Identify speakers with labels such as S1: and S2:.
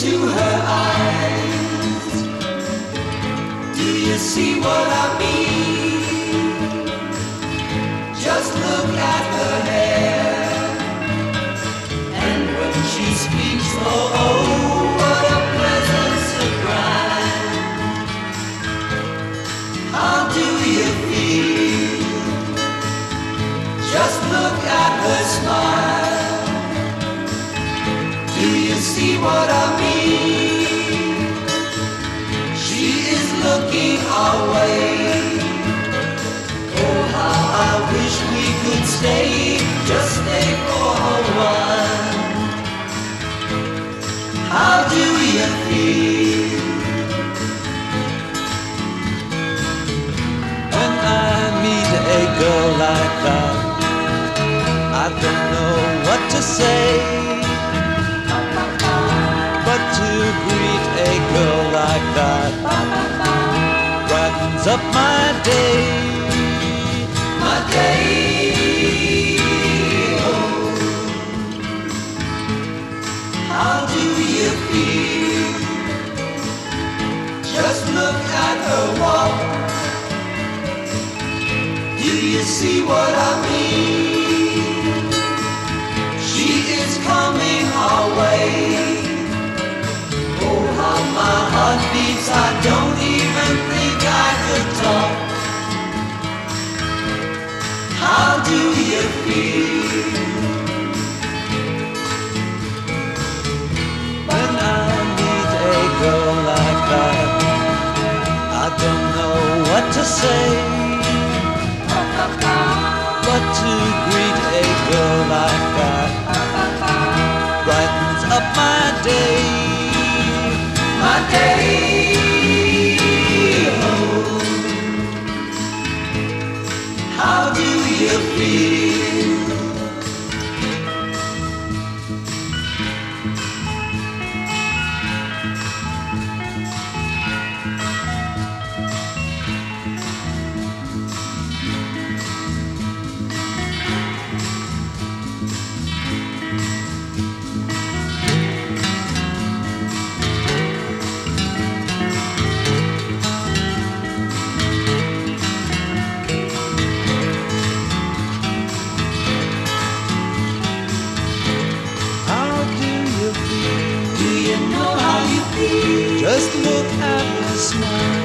S1: into her eyes. Do you see what I mean? Just look at her hair, and when she speaks, oh, what a pleasant surprise. How do you feel? Just look at her smile. Do you see what I mean? She is looking our way. Oh, how I wish we could stay, just stay for a while. How do you feel?
S2: When I meet a girl like that, I don't know what to say, but to greet a girl like that brightens up my day.
S1: My day, oh. How do you feel? Just look at her walk. Do you see what I mean? She is coming our way. Oh, how my heart beats, I don't even think I could talk. How do you feel?
S2: When I meet a girl like that, I don't know what to say, but to greet a girl like that brightens up my day.
S1: My day, oh. How do you feel?
S2: Just look at her smile.